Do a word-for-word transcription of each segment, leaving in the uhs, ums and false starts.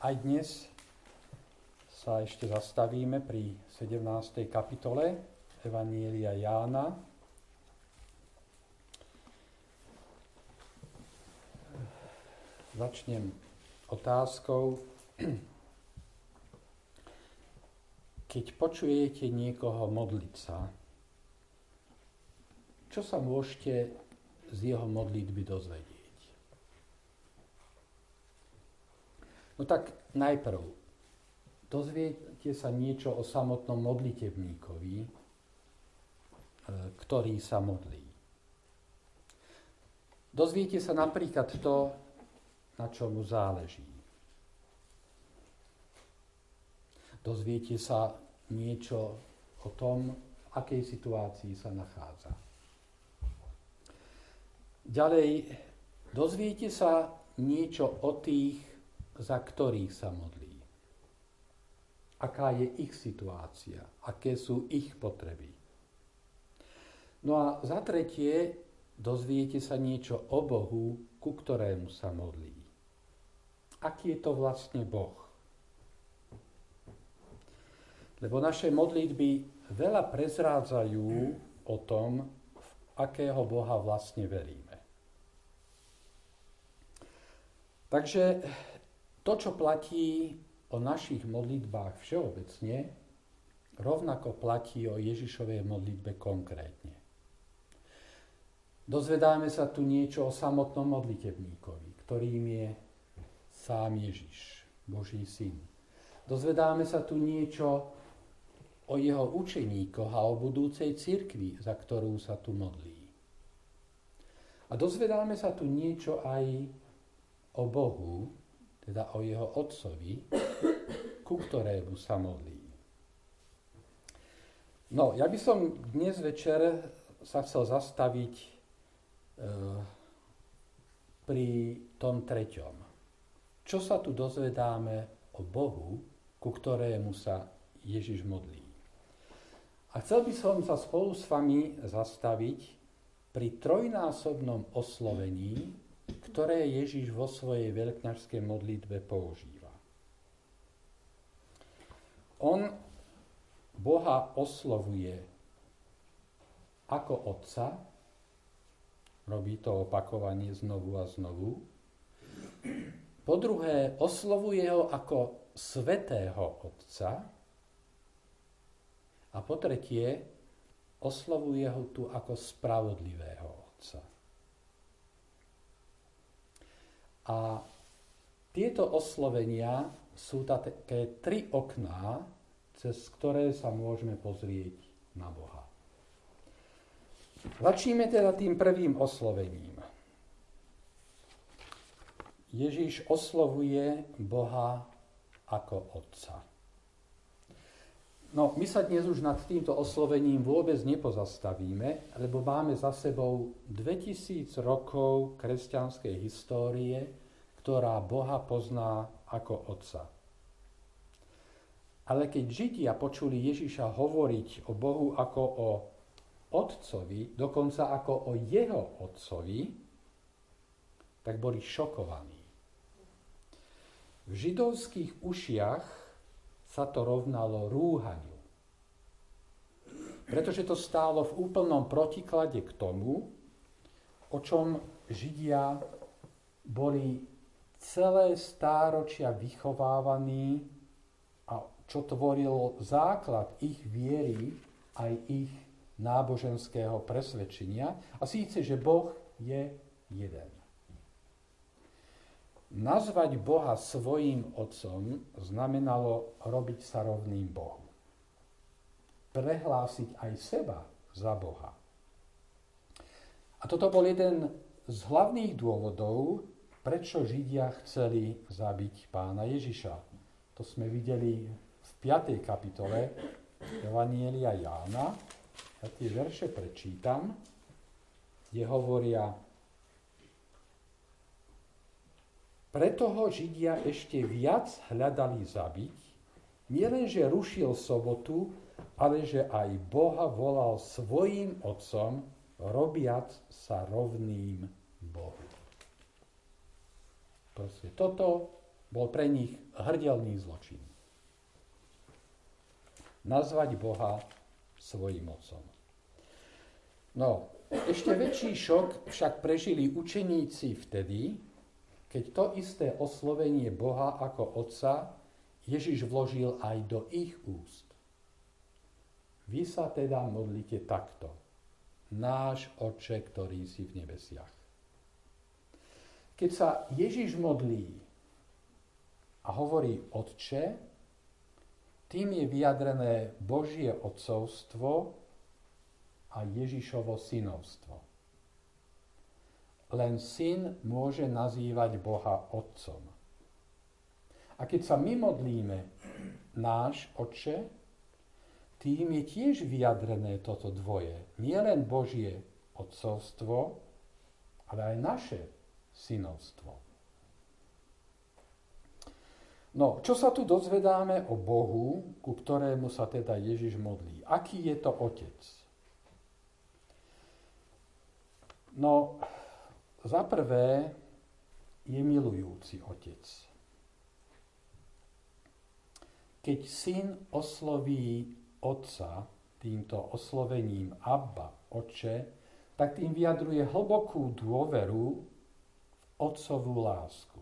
aj dnes sa ešte zastavíme pri sedemnástej kapitole Evanjelia Jána. Začnem otázkou. Keď počujete niekoho modliť sa, čo sa môžete z jeho modlitby dozvedieť? No tak najprv, dozviete sa niečo o samotnom modlitebníkovi, ktorý sa modlí. Dozviete sa napríklad to, na čo mu záleží. Dozviete sa niečo o tom, v akej situácii sa nachádza. Ďalej, dozviete sa niečo o tých, za ktorých sa modlí. Aká je ich situácia, aké sú ich potreby. No a za tretie, dozviete sa niečo o Bohu, ku ktorému sa modlí. Aký je to vlastne Boh? Lebo naše modlitby veľa prezrádzajú o tom, v akého Boha vlastne veríme. Takže to, čo platí o našich modlitbách všeobecne, rovnako platí o Ježišovej modlitbe konkrétne. Dozvedáme sa tu niečo o samotnom modlitebníkovi, ktorým je sám Ježiš, Boží syn. Dozvedáme sa tu niečo o jeho učeníkoch a o budúcej cirkvi, za ktorú sa tu modlí. A dozvedáme sa tu niečo aj o Bohu, teda o jeho otcovi, ku ktorému sa modlí. No, ja by som dnes večer sa chcel zastaviť e, pri tom treťom. Čo sa tu dozvedáme o Bohu, ku ktorému sa Ježiš modlí. A chcel by som sa spolu s vami zastaviť pri trojnásobnom oslovení, ktoré Ježiš vo svojej veľkňažskej modlitbe používa. On Boha oslovuje ako Otca, robí to opakovanie znovu a znovu. Po druhé, oslovuje ho ako Svätého Otca. A po tretie, oslovuje ho tu ako Spravodlivého Otca. A tieto oslovenia sú také tri okná, cez ktoré sa môžeme pozrieť na Boha. Začneme teda tým prvým oslovením. Ježiš oslovuje Boha ako Otca. No, my sa dnes už nad týmto oslovením vôbec nepozastavíme, lebo máme za sebou dvetisíc rokov kresťanskej histórie, ktorá Boha pozná ako Otca. Ale keď Židia počuli Ježiša hovoriť o Bohu ako o Otcovi, dokonca ako o jeho Otcovi, tak boli šokovaní. V židovských ušiach sa to rovnalo rúhaniu. Pretože to stálo v úplnom protiklade k tomu, o čom Židia boli celé stáročia vychovávaní a čo tvorilo základ ich viery aj ich náboženského presvedčenia, a síce, že Boh je jeden. Nazvať Boha svojím otcom znamenalo robiť sa rovným Bohu. Prehlásiť aj seba za Boha. A toto bol jeden z hlavných dôvodov, prečo Židia chceli zabiť Pána Ježiša. To sme videli v piatej kapitole Evanjelia Jána. Ja tie verše prečítam, kde hovoria: Preto ho Židia ešte viac hľadali zabiť, nielenže rušil sobotu, ale že aj Boha volal svojím otcom, robiac sa rovným Bohu. Proste toto Bol pre nich hrdelný zločin. Nazvať Boha svojím otcom. No, ešte väčší šok však prežili učeníci vtedy, keď to isté oslovenie Boha ako Otca Ježiš vložil aj do ich úst. Vy sa teda modlite takto. Náš Otče, ktorý si v nebesiach. Keď sa Ježiš modlí a hovorí Otče, tým je vyjadrené Božie otcovstvo a Ježišovo synovstvo. Len syn môže nazývať Boha otcom. A keď sa my modlíme náš Otče, tým je tiež vyjadrené toto dvoje. Nie len Božie otcovstvo, ale aj naše synovstvo. No, čo sa tu dozvedáme o Bohu, ku ktorému sa teda Ježiš modlí? Aký je to Otec? No, za prvé je milujúci Otec. Keď syn osloví Otca týmto oslovením Abba, Otče, tak tým vyjadruje hlbokú dôveru v Otcovú lásku.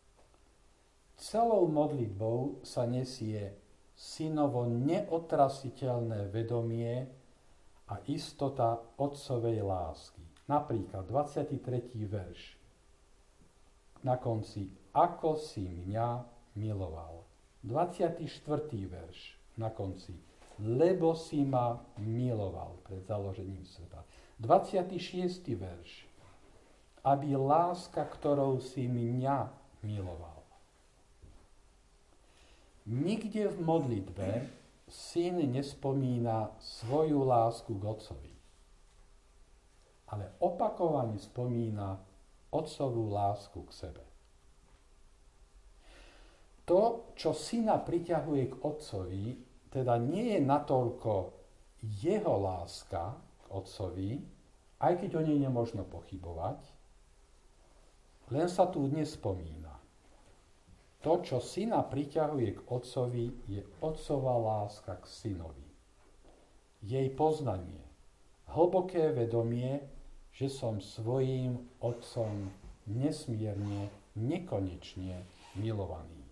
Celou modlitbou sa nesie synovo neotrasiteľné vedomie a istota Otcovej lásky. Napríklad dvadsiaty tretí verš. Na konci, ako si mňa miloval. dvadsiaty štvrtý verš. Na konci, lebo si ma miloval pred založením sveta. dvadsiaty šiesty verš. Aby láska, ktorou si mňa miloval. Nikde v modlitbe syn nespomína svoju lásku k Otcovi, ale opakovane spomína Otcovú lásku k sebe. To, čo syna priťahuje k Otcovi, teda nie je natoľko jeho láska k Otcovi, aj keď o nej nemožno pochybovať, len sa tu nespomína. To, čo syna priťahuje k Otcovi, je Otcova láska k synovi. Jej poznanie, hlboké vedomie, že som svojím Otcom nesmierne, nekonečne milovaný.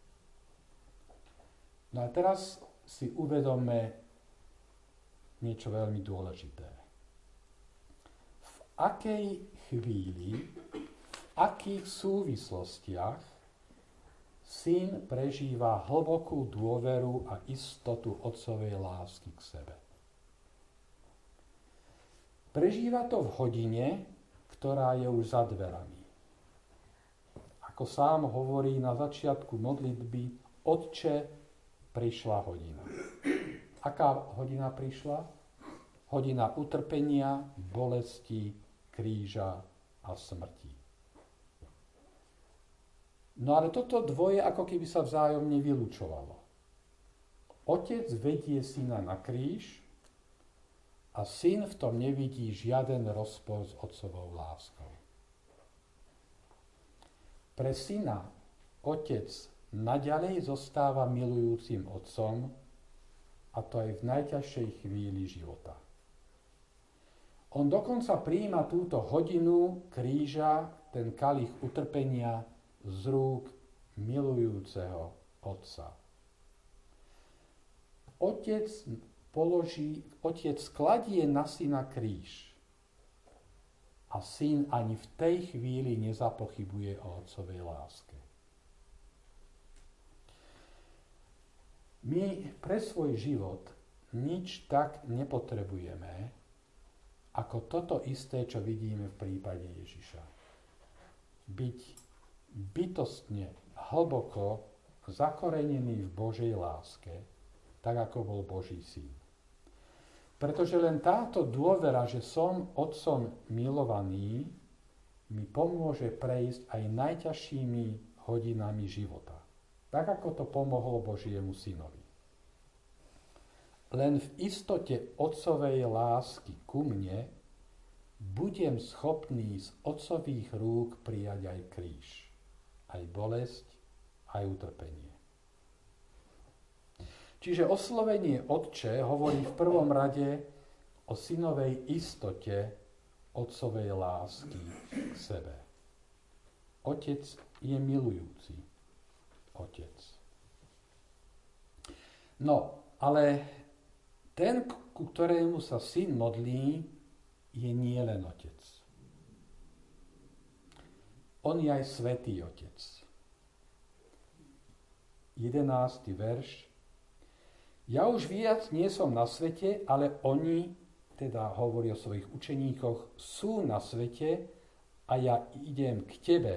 No a teraz si uvedomme niečo veľmi dôležité. V akej chvíli, v akých súvislostiach syn prežíva hlbokú dôveru a istotu Otcovej lásky k sebe. Prežíva to v hodine, ktorá je už za dverami. Ako sám hovorí na začiatku modlitby, Otče, prišla hodina. Aká hodina prišla? Hodina utrpenia, bolesti, kríža a smrti. No ale toto dvoje ako keby sa vzájomne vylúčovalo. Otec vedie syna na kríž a syn v tom nevidí žiaden rozpor s Otcovou láskou. Pre syna Otec naďalej zostáva milujúcim Otcom, a to aj v najťažšej chvíli života. On dokonca prijíma túto hodinu kríža, ten kalich utrpenia, z rúk milujúceho Otca. Otec položí, Otec kladie na syna kríž a syn ani v tej chvíli nezapochybuje o Otcovej láske. My pre svoj život nič tak nepotrebujeme, ako toto isté, čo vidíme v prípade Ježiša. Byť bytostne, hlboko zakorenený v Božej láske, tak ako bol Boží syn. Pretože len táto dôvera, že som Otcom milovaný, mi pomôže prejsť aj najťažšími hodinami života. Tak ako to pomohlo Božiemu synovi. Len v istote Otcovej lásky ku mne budem schopný z Otcových rúk prijať aj kríž. Aj bolesť, aj utrpenie. Čiže oslovenie Otče hovorí v prvom rade o synovej istote otcovej lásky k sebe. Otec je milujúci otec. No, ale ten, ku ktorému sa syn modlí, je nie len otec. On je aj svätý otec. jedenásty verš. Ja už viac nie som na svete, ale oni, teda hovorí o svojich učeníkoch, sú na svete a ja idem k tebe.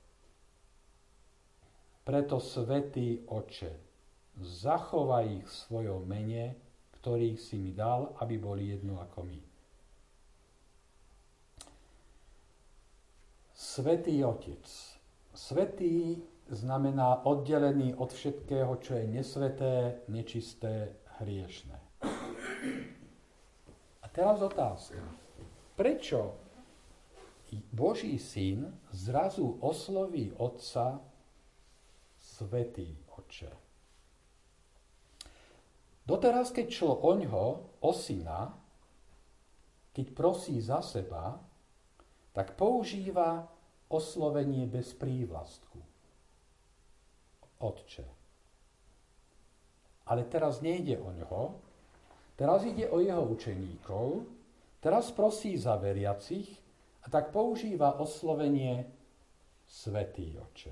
Preto svätý Otče, zachovaj ich v svojom mene, ktorých si mi dal, aby boli jedno ako my. Svätý Otec. Svätý znamená oddelený od všetkého, čo je nesväté, nečisté, hriešne. A teraz otázka. Prečo Boží syn zrazu osloví Otca Svätý Otče? Doteraz, keď šlo oňho, o syna, keď prosí za seba, tak používa oslovenie bez prívlastku. Otče. Ale teraz nejde o ňoho, teraz ide o jeho učeníkov, teraz prosí za veriacich a tak používa oslovenie Svätý Otče.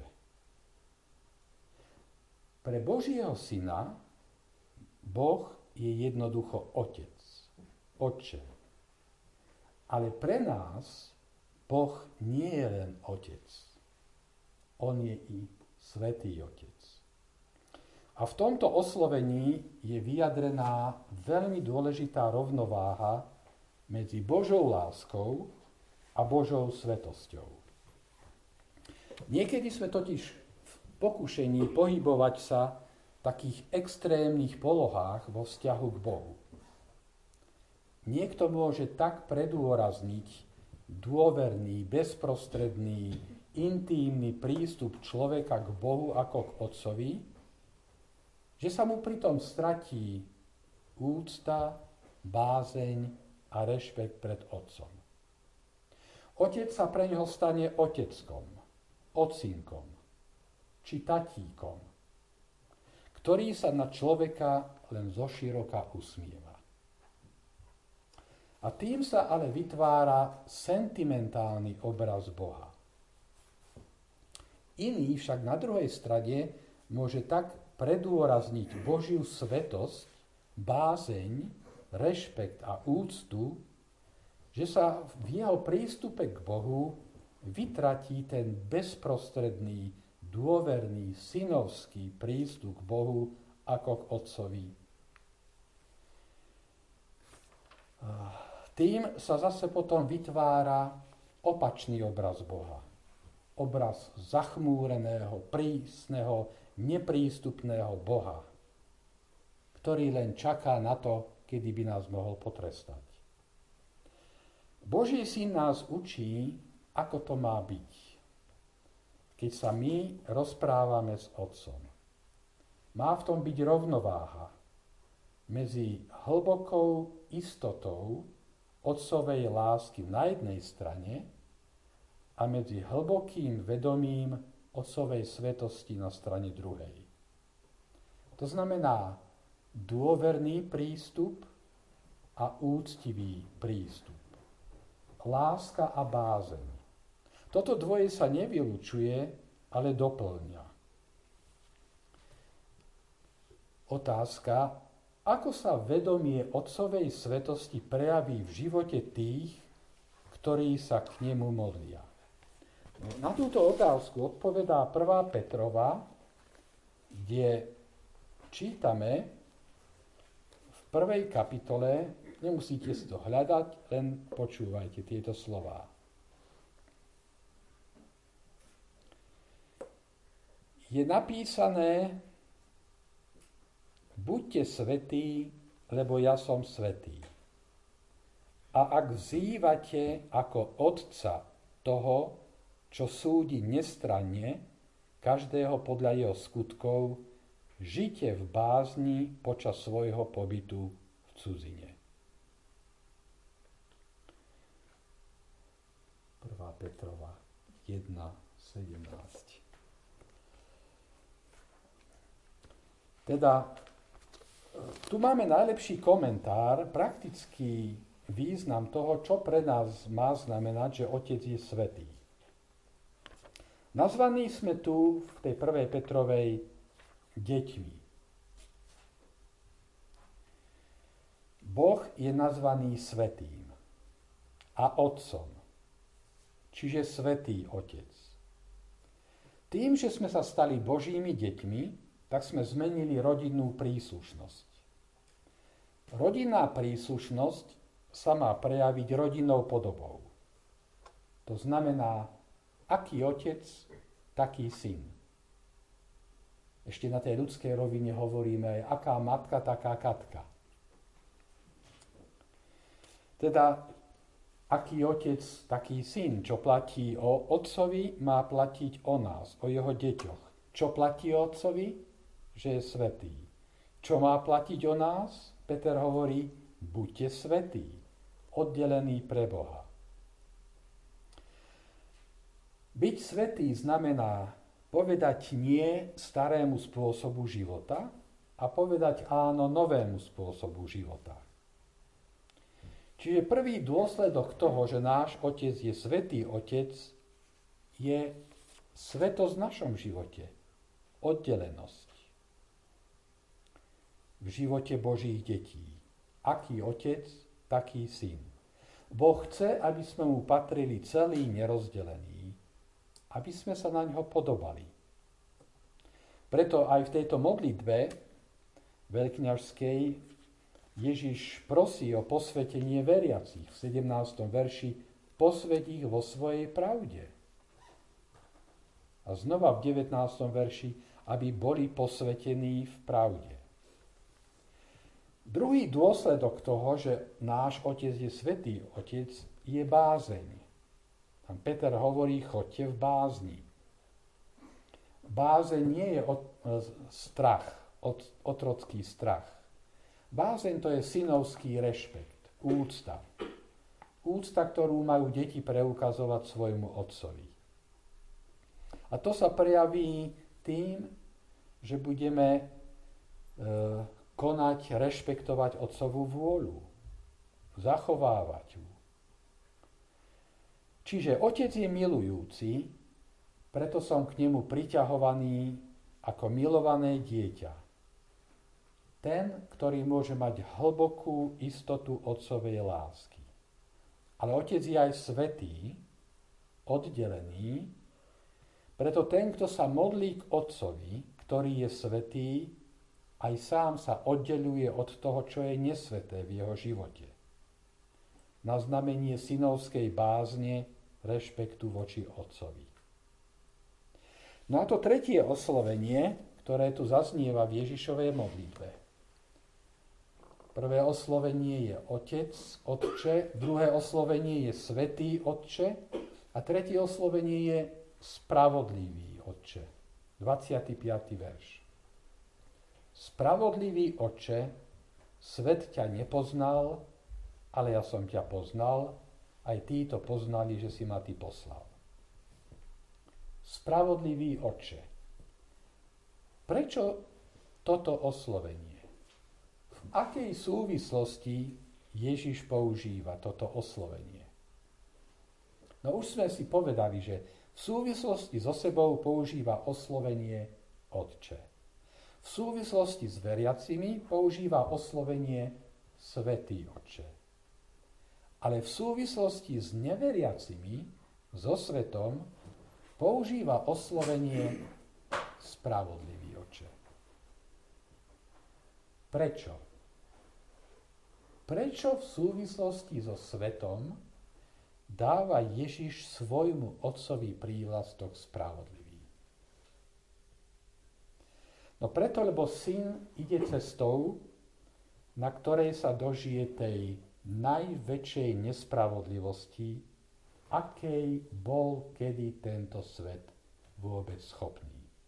Pre Božieho syna Boh je jednoducho Otec, Otče. Ale pre nás Boh nie je len Otec. On je i Svätý Otec. A v tomto oslovení je vyjadrená veľmi dôležitá rovnováha medzi Božou láskou a Božou svetosťou. Niekedy sme totiž v pokušení pohybovať sa v takých extrémnych polohách vo vzťahu k Bohu. Niekto môže tak predôrazniť dôverný, bezprostredný, intímny prístup človeka k Bohu ako k Otcovi, že sa mu pritom stratí úcta, bázeň a rešpekt pred Otcom. Otec sa pre neho stane oteckom, otcínkom či tatíkom, ktorý sa na človeka len zoširoka usmieva. A tým sa ale vytvára sentimentálny obraz Boha. Iný však na druhej strane môže tak predôrazniť Božiu svetosť, bázeň, rešpekt a úctu, že sa v jeho prístupe k Bohu vytratí ten bezprostredný, dôverný, synovský prístup k Bohu ako k Otcovi. Tým sa zase potom vytvára opačný obraz Boha. Obraz zachmúreného, prísneho, neprístupného Boha, ktorý len čaká na to, kedy by nás mohol potrestať. Boží syn nás učí, ako to má byť, keď sa my rozprávame s Otcom. Má v tom byť rovnováha medzi hlbokou istotou Otcovej lásky na jednej strane a medzi hlbokým vedomím Otcovej svetosti na strane druhej. To znamená dôverný prístup a úctivý prístup. Láska a bázeň. Toto dvoje sa nevylučuje, ale doplňa. Otázka, ako sa vedomie Otcovej svetosti prejaví v živote tých, ktorí sa k nemu modlia. Na túto otázku odpovedá prvá Petrova, kde čítame v prvej kapitole, nemusíte si to hľadať, len počúvajte tieto slová. Je napísané: buďte svätí, lebo ja som svätý. A ak vzývate ako Otca toho, čo súdi nestranne, každého podľa jeho skutkov, žite v bázni počas svojho pobytu v cudzine. prvá Petrova jedna sedemnásť. Teda tu máme najlepší komentár, praktický význam toho, čo pre nás má znamenať, že Otec je svätý. Nazvaní sme tu v tej prvej Petrovej deťmi. Boh je nazvaný svätým a Otcom, čiže svätý Otec. Tým, že sme sa stali Božími deťmi, tak sme zmenili rodinnú príslušnosť. Rodinná príslušnosť sa má prejaviť rodinnou podobou. To znamená, aký otec, taký syn. Ešte na tej ľudskej rovine hovoríme aj, aká matka, taká katka. Teda, aký otec, taký syn. Čo platí o otcovi, má platiť o nás, o jeho deťoch. Čo platí o otcovi? Že je svätý. Čo má platiť o nás? Peter hovorí, buďte svätí, oddelení pre Boha. Byť svätý znamená povedať nie starému spôsobu života a povedať áno novému spôsobu života. Čiže prvý dôsledok toho, že náš Otec je svätý Otec, je svätosť v našom živote, oddelenosť v živote Božích detí. Aký otec, taký syn. Boh chce, aby sme mu patrili celý nerozdelení, aby sme sa na ňo podobali. Preto aj v tejto modlitbe veľkňažskej Ježiš prosí o posvetenie veriacich v sedemnástom verši, posväť ich vo svojej pravde. A znova v devätnástom verši, aby boli posvetení v pravde. Druhý dôsledok toho, že náš Otec je svätý Otec, je bázeň. Tam Peter hovorí, choďte v bázni. Bázeň nie je od, strach, od, otrocký strach. Bázeň to je synovský rešpekt, úcta. Úcta, ktorú majú deti preukazovať svojmu otcovi. A to sa prejaví tým, že budeme e, konať, rešpektovať otcovú vôľu, zachovávať ju. Čiže otec je milujúci, preto som k nemu priťahovaný ako milované dieťa. Ten, ktorý môže mať hlbokú istotu otcovej lásky. Ale otec je aj svätý, oddelený, preto ten, kto sa modlí k otcovi, ktorý je svätý, aj sám sa oddeľuje od toho, čo je nesväté v jeho živote. Na znamenie synovskej bázne, rešpektu voči otcovi. No a to tretie oslovenie, ktoré tu zaznieva v Ježišovej modlitbe. Prvé oslovenie je Otec, Otče, druhé oslovenie je Svätý Otče a tretie oslovenie je Spravodlivý Otče. dvadsiaty piaty verš. Spravodlivý Otče, svet ťa nepoznal, ale ja som ťa poznal, aj tí to poznali, že si ma ty poslal. Spravodlivý Otče. Prečo toto oslovenie? V akej súvislosti Ježiš používa toto oslovenie? No už sme si povedali, že v súvislosti so sebou používa oslovenie Otče. V súvislosti s veriacimi používa oslovenie Svätý Otče. Ale v súvislosti s neveriacimi, so svetom, používa oslovenie Spravodlivý Otče. Prečo? Prečo v súvislosti so svetom dáva Ježiš svojmu otcovi prívlastok spravodlivý? No preto, lebo syn ide cestou, na ktorej sa dožije tej najväčšej nespravodlivosti, akej bol kedy tento svet vôbec schopný.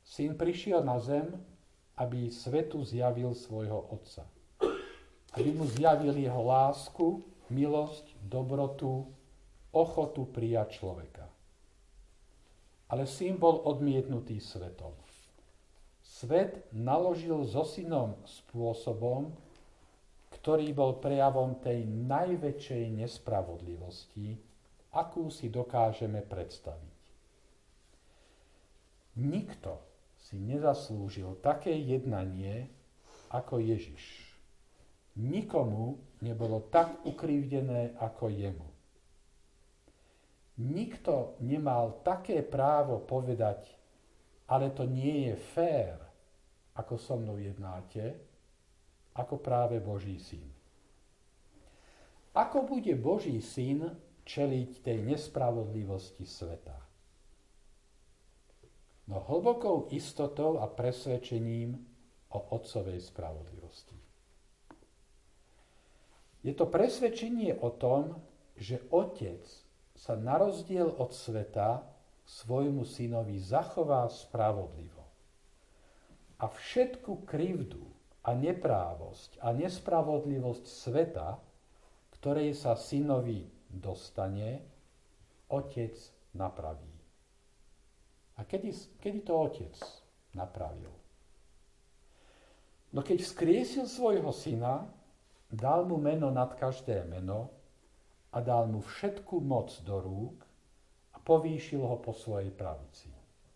Syn prišiel na zem, aby svetu zjavil svojho Otca. Aby mu zjavil jeho lásku, milosť, dobrotu, ochotu prijať človeka. Ale syn bol odmietnutý svetom. Svet naložil so synom spôsobom, ktorý bol prejavom tej najväčšej nespravodlivosti, akú si dokážeme predstaviť. Nikto si nezaslúžil také jednanie ako Ježiš. Nikomu nebolo tak ukrivdené ako jemu. Nikto nemal také právo povedať, ale to nie je fér, ako so mnou jednáte, ako práve Boží syn. Ako bude Boží syn čeliť tej nespravodlivosti sveta? No hlbokou istotou a presvedčením o Otcovej spravodlivosti. Je to presvedčenie o tom, že Otec sa na rozdiel od sveta svojmu synovi zachová spravodlivo. A všetku krivdu a neprávosť a nespravodlivosť sveta, ktorej sa synovi dostane, Otec napraví. A kedy, kedy to Otec napravil? No keď vzkriesil svojho syna, dal mu meno nad každé meno a dal mu všetku moc do rúk a povýšil ho po svojej pravici.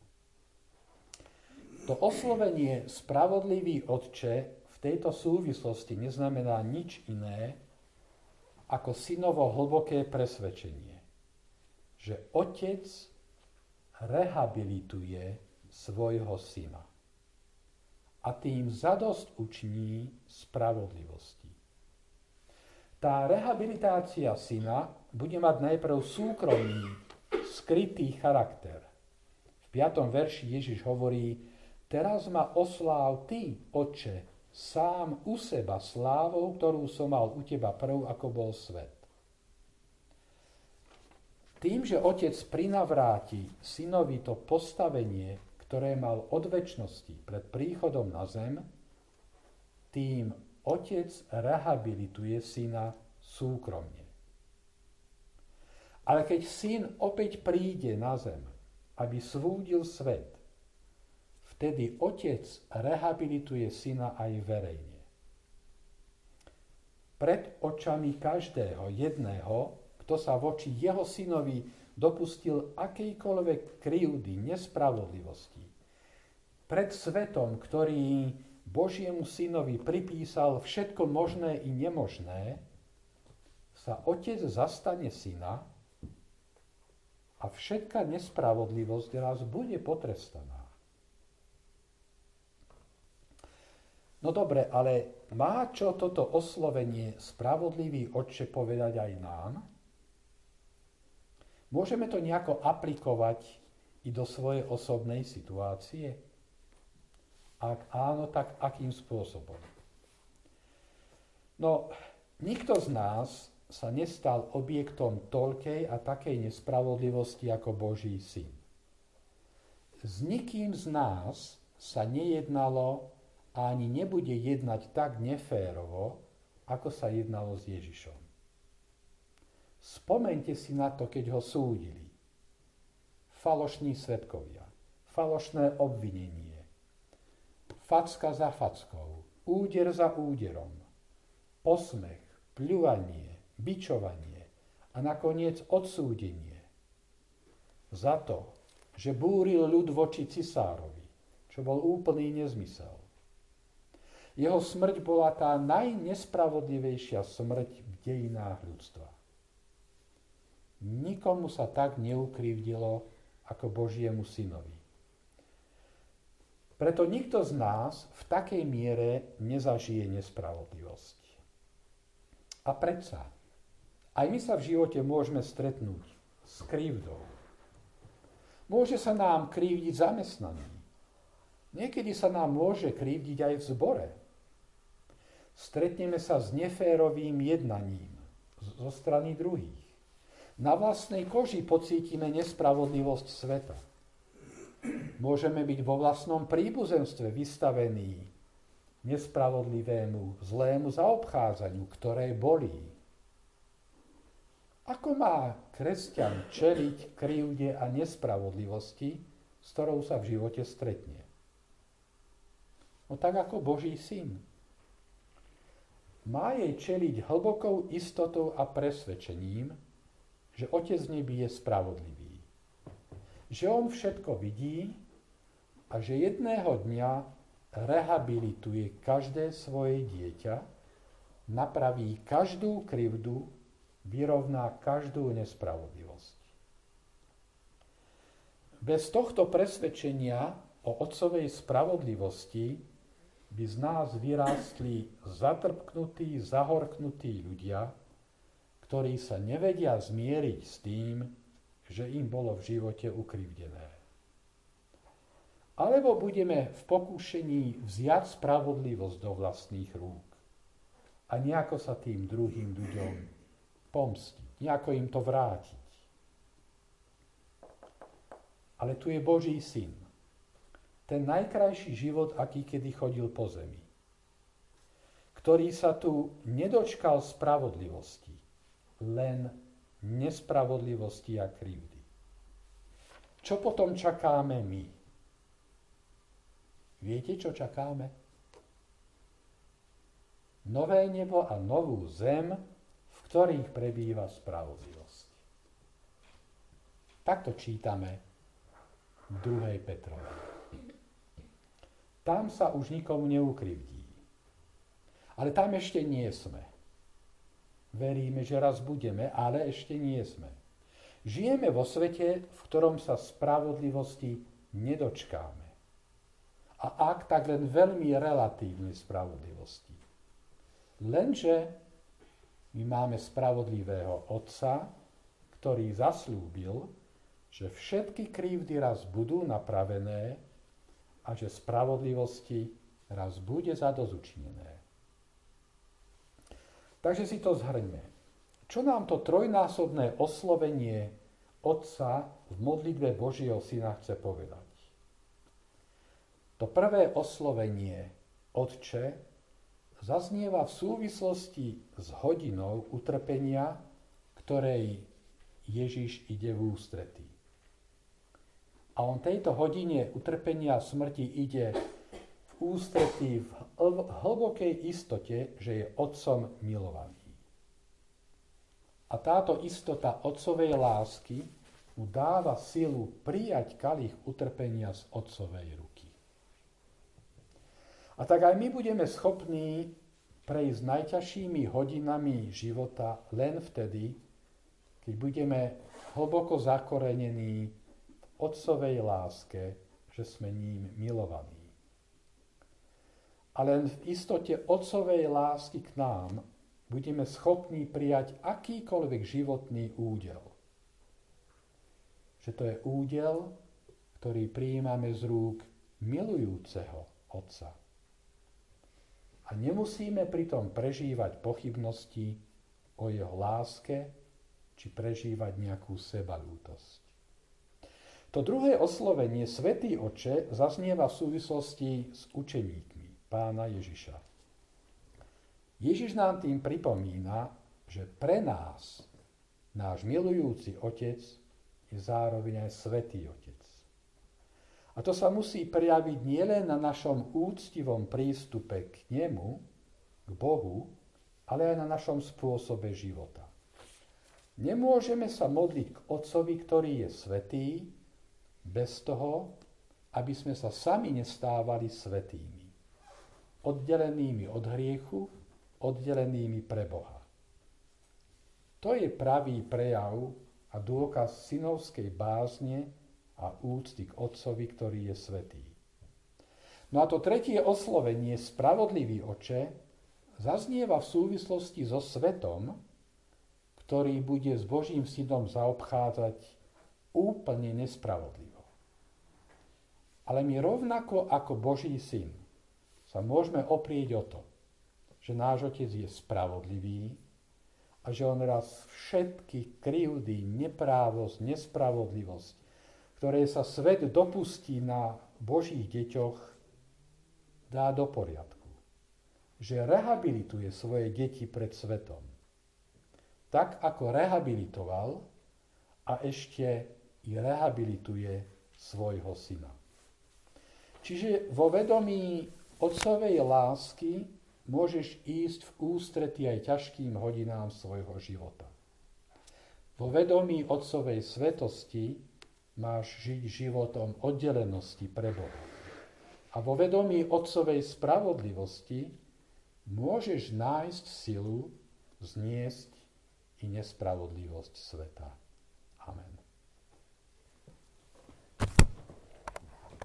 To oslovenie spravodlivý Otče v tejto súvislosti neznamená nič iné ako synovo hlboké presvedčenie, že Otec rehabilituje svojho syna a tým zadosť učiní spravodlivosti. Tá rehabilitácia syna bude mať najprv súkromný, skrytý charakter. V piatom verši Ježiš hovorí: teraz ma osláv ty, Otče, sám u seba slávou, ktorú som mal u teba prv, ako bol svet. Tým, že Otec prinavráti synovi to postavenie, ktoré mal od večnosti pred príchodom na zem, tým Otec rehabilituje syna súkromne. Ale keď syn opäť príde na zem, aby súdil svet, vtedy Otec rehabilituje syna aj verejne. Pred očami každého jedného, kto sa voči jeho synovi dopustil akejkoľvek krivdy, nespravodlivosti. Pred svetom, ktorý Božiemu synovi pripísal všetko možné i nemožné, sa Otec zastane syna a všetká nespravodlivosť raz bude potrestaná. No dobre, ale má čo toto oslovenie spravodlivý Otče povedať aj nám? Môžeme to nejako aplikovať i do svojej osobnej situácie? Ak áno, tak akým spôsobom? No, nikto z nás sa nestal objektom toľkej a takej nespravodlivosti ako Boží syn. S nikým z nás sa nejednalo a ani nebude jednať tak neférovo, ako sa jednalo s Ježišom. Spomeňte si na to, keď ho súdili. Falošní svedkovia, falošné obvinenie, facka za fackou, úder za úderom, posmech, pľuvanie, bičovanie a nakoniec odsúdenie. Za to, že búril ľud voči cisárovi, čo bol úplný nezmysel. Jeho smrť bola tá najnespravodlivejšia smrť v dejinách ľudstva. Nikomu sa tak neukrivdilo ako Božiemu synovi. Preto nikto z nás v takej miere nezažije nespravodlivosť. A predsa, aj my sa v živote môžeme stretnúť s krivdou. Môže sa nám krivdiť zamestnaný. Niekedy sa nám môže krivdiť aj v zbore. Stretneme sa s neférovým jednaním zo strany druhých. Na vlastnej koži pocítime nespravodlivosť sveta. Môžeme byť vo vlastnom príbuzenstve vystavení nespravodlivému, zlému zaobchádzaniu, ktoré bolí. Ako má kresťan čeliť krivde a nespravodlivosti, s ktorou sa v živote stretne? No tak ako Boží syn. Má jej čeliť hlbokou istotou a presvedčením, že Otec nebí je spravodlivý. Že on všetko vidí a že jedného dňa rehabilituje každé svoje dieťa, napraví každú krivdu, vyrovná každú nespravodlivosť. Bez tohto presvedčenia o Otcovej spravodlivosti by z nás vyrástli zatrpknutí, zahorknutí ľudia, ktorí sa nevedia zmieriť s tým, že im bolo v živote ukrivdené. Alebo budeme v pokúšení vziať spravodlivosť do vlastných rúk a nejako sa tým druhým ľuďom pomstiť, nejako im to vrátiť. Ale tu je Boží syn. Ten najkrajší život, aký kedy chodil po zemi. Ktorý sa tu nedočkal spravodlivosti, len nespravodlivosti a krivdy. Čo potom čakáme my? Viete, čo čakáme? Nové nebo a novú zem, v ktorých prebýva spravodlivosť. Takto čítame v druhej Petrovej. Tam sa už nikomu neukrivdí. Ale tam ešte nie sme. Veríme, že raz budeme, ale ešte nie sme. Žijeme vo svete, v ktorom sa spravodlivosti nedočkáme. A ak, tak len veľmi relatívne spravodlivosti. Lenže my máme spravodlivého Otca, ktorý zaslúbil, že všetky krivdy raz budú napravené a že spravodlivosti raz bude zadozučinené. Takže si to zhrňme. Čo nám to trojnásobné oslovenie Otca v modlitbe Božieho Syna chce povedať? To prvé oslovenie Otče zaznieva v súvislosti s hodinou utrpenia, ktorej Ježiš ide v ústretí. A on tejto hodine utrpenia a smrti ide v ústretí v hlbokej istote, že je Otcom milovaný. A táto istota Otcovej lásky mu dáva silu prijať kalich utrpenia z Otcovej ruky. A tak aj my budeme schopní prejsť najťažšími hodinami života len vtedy, keď budeme hlboko zakorenení Otcovej láske, že sme ním milovaní. A len v istote Otcovej lásky k nám budeme schopní prijať akýkoľvek životný údel. Že to je údel, ktorý prijímame z rúk milujúceho Otca. A nemusíme pritom prežívať pochybnosti o jeho láske, či prežívať nejakú sebalútosť. To druhé oslovenie, Svätý Otče, zaznieva v súvislosti s učeníkmi Pána Ježiša. Ježiš nám tým pripomína, že pre nás, náš milujúci Otec, je zároveň aj Svätý Otec. A to sa musí prejaviť nielen na našom úctivom prístupe k nemu, k Bohu, ale aj na našom spôsobe života. Nemôžeme sa modliť k Otcovi, ktorý je svätý, bez toho, aby sme sa sami nestávali svätými. Oddelenými od hriechu, oddelenými pre Boha. To je pravý prejav a dôkaz synovskej bázne a úcty k Otcovi, ktorý je svätý. No a to tretie oslovenie, spravodlivý Oče, zaznieva v súvislosti so svetom, ktorý bude s Božím synom zaobchádzať úplne nespravodlivo. Ale my rovnako ako Boží syn sa môžeme oprieť o to, že náš Otec je spravodlivý a že on raz všetky krivdy, neprávosť, nespravodlivosť ktoré sa svet dopustí na Božích deťoch, dá do poriadku. Že rehabilituje svoje deti pred svetom. Tak ako rehabilitoval a ešte i rehabilituje svojho syna. Čiže vo vedomí otcovej lásky môžeš ísť v ústrety aj ťažkým hodinám svojho života. Vo vedomí otcovej svetosti máš žiť životom oddelenosti pre Boha. A vo vedomí otcovej spravodlivosti môžeš nájsť silu zniesť i nespravodlivosť sveta.